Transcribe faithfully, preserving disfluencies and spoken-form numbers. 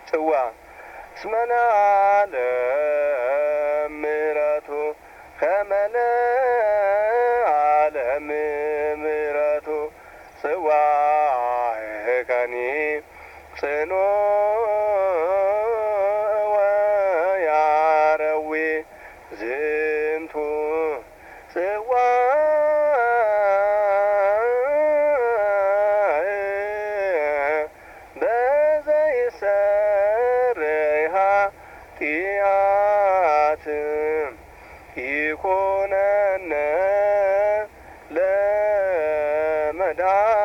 ጽዋ እስመና ለምሕረቱ ከመለ ዓለም ምሕረቱ ጽዋ ከኒ ጽኖ ወያረዊ ዝንቱ ጽዋ በዘይሰረይሃ ጢአት ይኮነነ ለመዳ